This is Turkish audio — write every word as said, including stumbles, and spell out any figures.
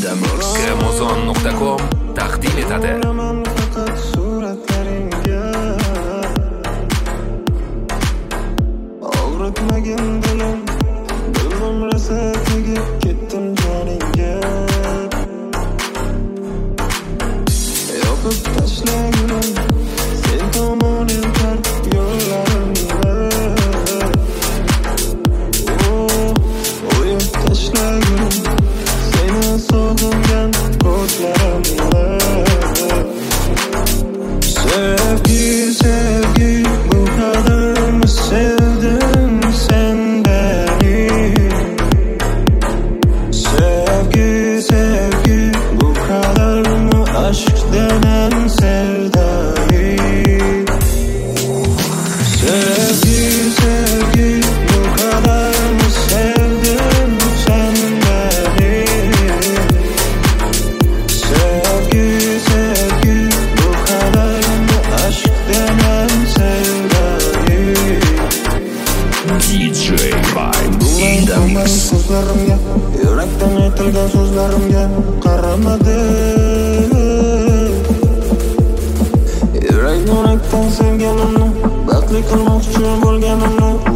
Kremozon nuqta com taqdim etadi. Og'ritmagin dilim, dildim rosa tegib ketdim joningga. Yopib tashlagin sen tomon eltar yo'llarimni. Oh, o'yib tashlagin seni sog'ingan ko'zlarimni. Sevgi, sevgi, bu kadar mı sevdin sen beni? Sevgi, sevgi, bu kadar mı aşk denen sevdayı? Sevgi, sevgi, bu kadar mı sevdin sen beni? Sevgi, sevgi, bu kadar mı aşk denen sevdayı? D J Vibe in the mix. Ko'zlarimga, yurakdan aytilgan so'zlarimga qaramadi. Yurak yurakdan sevganimni, baxtli qilmoqchi bo'lganimni